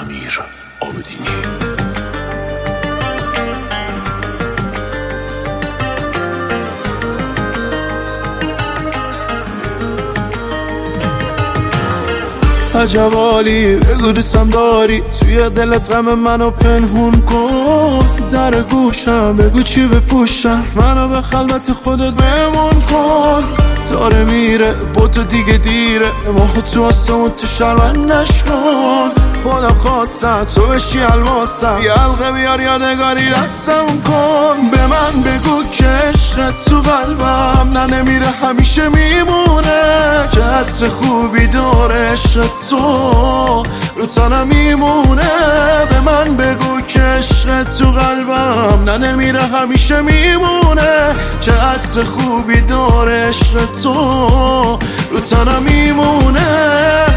امیر عابدینی. عجب حالی بگو دوستم داری، توی دلت غم منو پنهون کن. در گوشم بگو چی بپوشم، منو به خلوت خودت بمون کن. داره میره با تو دیگه دیره، ماهو تو آسمون تو شلون نشکن. خودم خواستم تو بشی الماسم، یه حلقه بیار یادگاری دستم کن. به من بگو که عشقت تو قلبم نه نمیره همیشه میمونه، که عطر خوبی داره عشق تو رو تنم میمونه. به من بگو که عشقت تو قلبم نه نمیره همیشه میمونه، که عطر خوبی داره عشق تو رو تنم میمونه.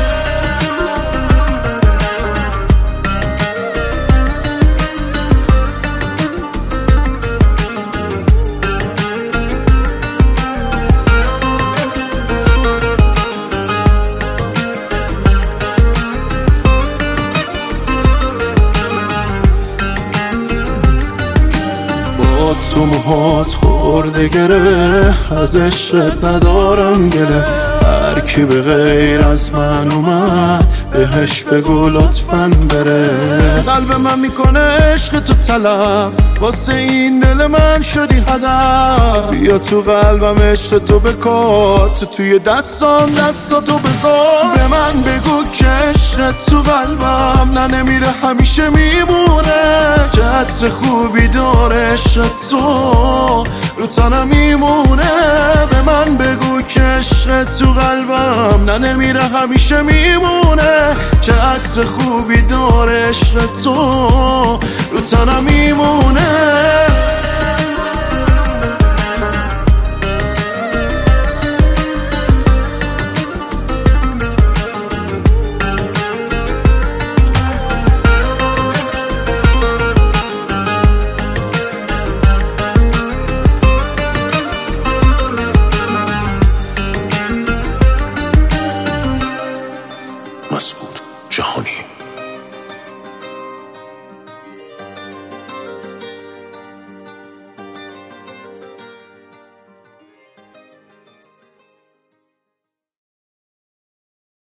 تو موهات خورده گره، از عشقت ندارم گله. هر کی به غیر از من اومد بهش بگو لطفاً بره. قلب من میکنه عشق تو طلب، واسه این دل من شدی هدف. بیا تو قلبم عشق تو بکار، تو توی دستاتو بذار. به من بگو که عشق تو قلبم نه نمیره همیشه میمونه، که عطر خوبی داره عشق تو رو تنم میمونه. به من بگو که عشق تو قلبم نه نمیره همیشه میمونه، که عطر خوبی داره عشق تو رو تنم میمونه.